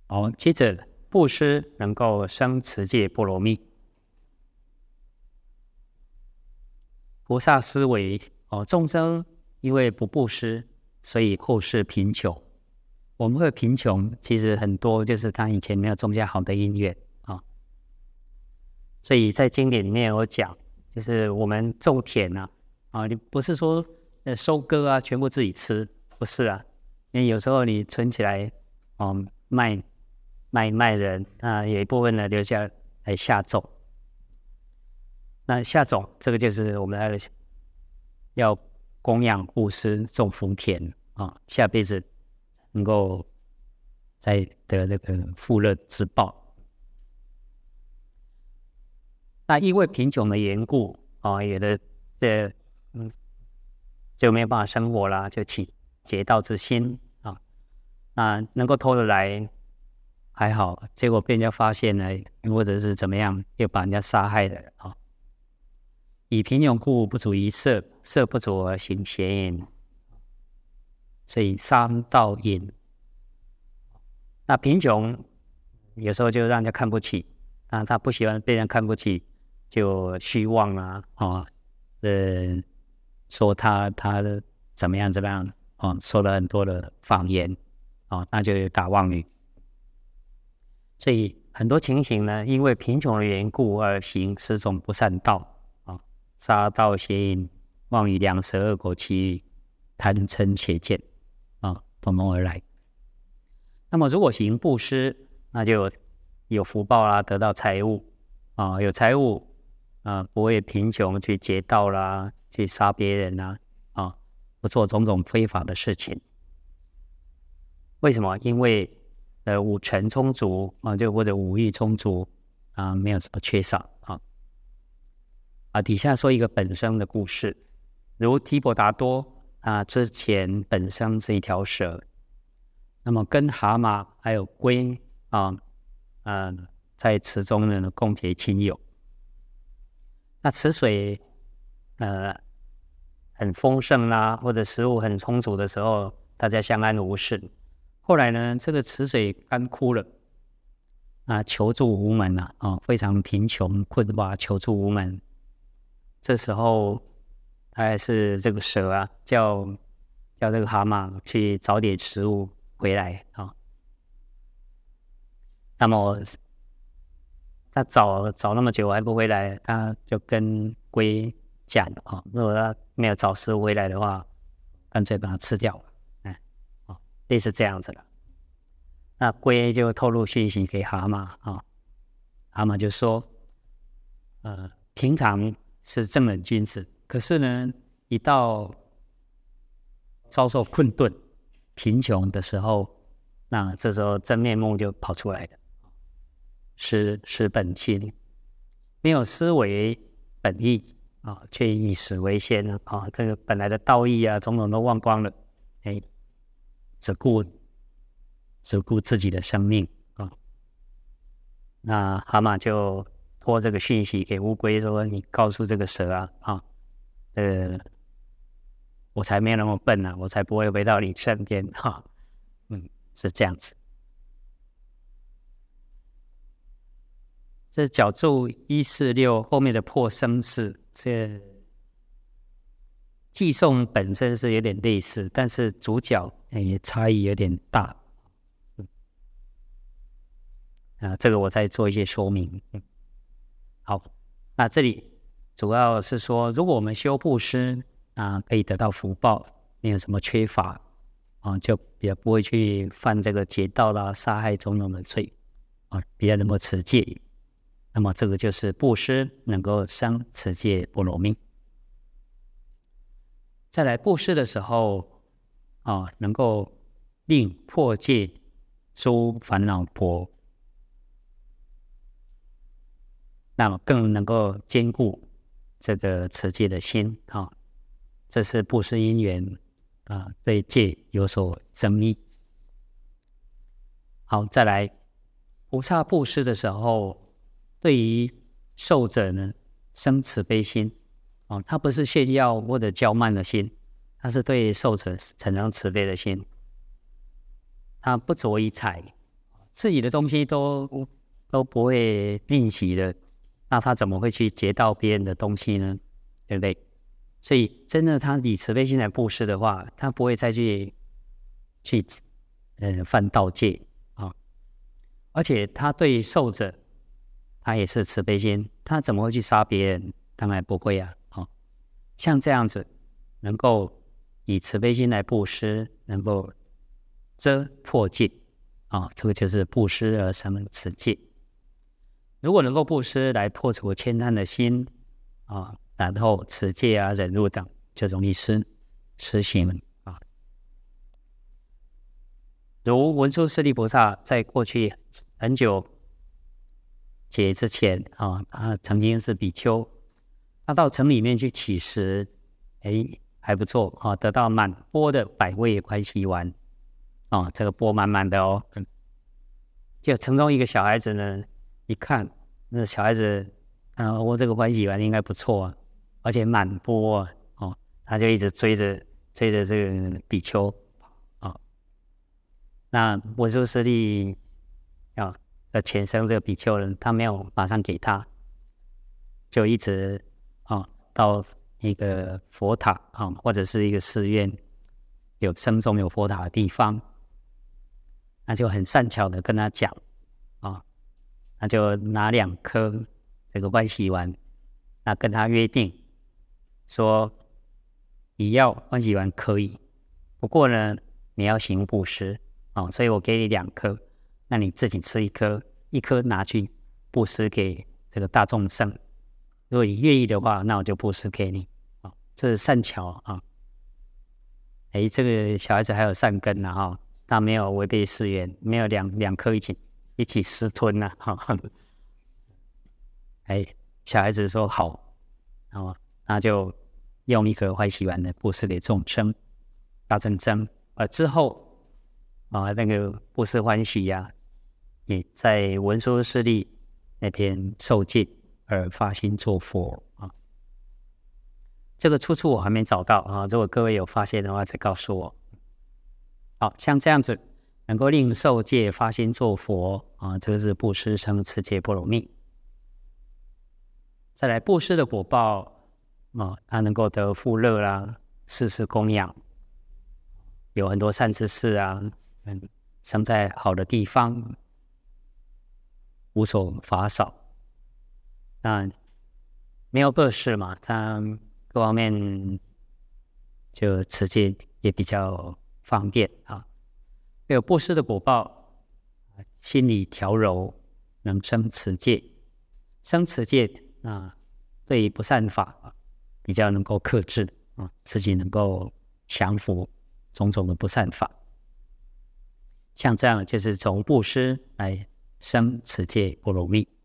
好，接着布施能够生持戒波罗蜜。菩萨思维众生因为不布施，所以后世贫穷。我们会贫穷，其实很多就是他以前没有种下好的因缘啊。所以在经典里面有讲，就是我们种田你不是说收割全部自己吃，不是啊。因为有时候你存起来卖人有一部分呢留下来下种。那下种这个就是我们要供养布施种福田下辈子能够再得那个富乐之报。那因为贫穷的缘故有的就没有办法生活啦，就起劫道之心那能够偷得来还好，结果被人家发现了，或者是怎么样，又把人家杀害了以贫穷故不足以色，色不足而行邪淫，所以伤道淫。那贫穷有时候就让人家看不起，他不喜欢被人看不起，就虚妄说他怎么样说了很多的谎言那就打妄语。所以很多情形呢，因为贫穷的缘故而行十种不善道杀盗邪淫妄语两舌恶口绮语贪嗔邪见统统而来。那么如果行布施，那就有福报啦，得到财物有财物不会贫穷去劫道啦，去杀别人啦不做种种非法的事情。为什么？因为五尘充足就或者五欲充足没有什么缺少底下说一个本生的故事，如提婆达多之前本生是一条蛇，那么跟蛤蟆还有龟在池中呢共结亲友。那池水很丰盛啦，或者食物很充足的时候，大家相安无事。后来呢，这个池水干枯了求助无门非常贫穷困乏，求助无门。这时候还是这个蛇叫这个蛤蟆去找点食物回来那么他找那么久还不回来，他就跟龟讲如果他没有找食物回来的话，干脆把它吃掉了类似这样子的。那龟就透露讯息给蛤蟆蛤蟆就说平常是正人君子，可是呢一到遭受困顿贫穷的时候，那这时候真面目就跑出来了。失本心，没有思维本意却以史为先这个本来的道义种种都忘光了只顾自己的生命那蛤蟆就托这个讯息给乌龟说，你告诉这个蛇我才没有那么笨我才不会回到你身边是这样子。这角注146后面的破生事，这寄颂本身是有点类似，但是主角也差异有点大这个我再做一些说明好，那这里主要是说，如果我们修布施可以得到福报，没有什么缺乏就也不会去犯这个劫道啦、杀害种种的罪比较能够持戒。那么这个就是布施能够生持戒波罗蜜。再来布施的时候能够令破戒诸烦恼婆，那么更能够兼顾这个持戒的心这是布施因缘对戒有所增益。好，再来菩萨布施的时候，对于受者呢生慈悲心他不是炫耀或者骄慢的心，他是对受者产生慈悲的心。他不着于财， 自己的东西都不会吝惜的，那他怎么会去劫盗别人的东西呢？对不对？所以真的他以慈悲心来布施的话，他不会再去犯盗戒啊。而且他对受者，他也是慈悲心，他怎么会去杀别人？当然不会啊。像这样子能够以慈悲心来布施，能够遮破戒这个就是布施而生持戒。如果能够布施来破除悭贪的心然后持戒忍辱等就容易实行如文殊师利菩萨在过去很久劫之前他曾经是比丘，他到城里面去乞食，还不错得到满钵的百味欢喜丸这个钵满满的就城中一个小孩子呢，一看那小孩子我这个欢喜丸应该不错而且满钵他就一直追着这个比丘那文殊师利的前生这个比丘人，他没有马上给他，就一直到一个佛塔或者是一个寺院有僧众有佛塔的地方，那就很善巧的跟他讲那就拿2颗这个欢喜丸，那跟他约定说你要欢喜丸可以，不过呢你要行布施所以我给你2颗，那你自己吃1颗，1颗拿去布施给这个大众生，如果你愿意的话，那我就布施给你这是善巧这个小孩子还有善根他没有违背誓言，没有两颗一起私吞小孩子说好那就用1颗欢喜丸的布施给众生大众生之后那个布施欢喜也在文殊师利那边受戒而发心做佛这个出处我还没找到如果各位有发现的话再告诉我。像这样子能够令受戒发心做佛这个是布施生持戒波罗蜜。再来布施的果报他能够得富乐啦，世世供养，有很多善知识生在好的地方，无所乏少。那没有恶事嘛，他各方面就持戒也比较方便有布施的果报，心理调柔，能生持戒。生持戒对于不善法比较能够克制自己能够降服种种的不善法。像这样就是从布施来生持戒波罗蜜。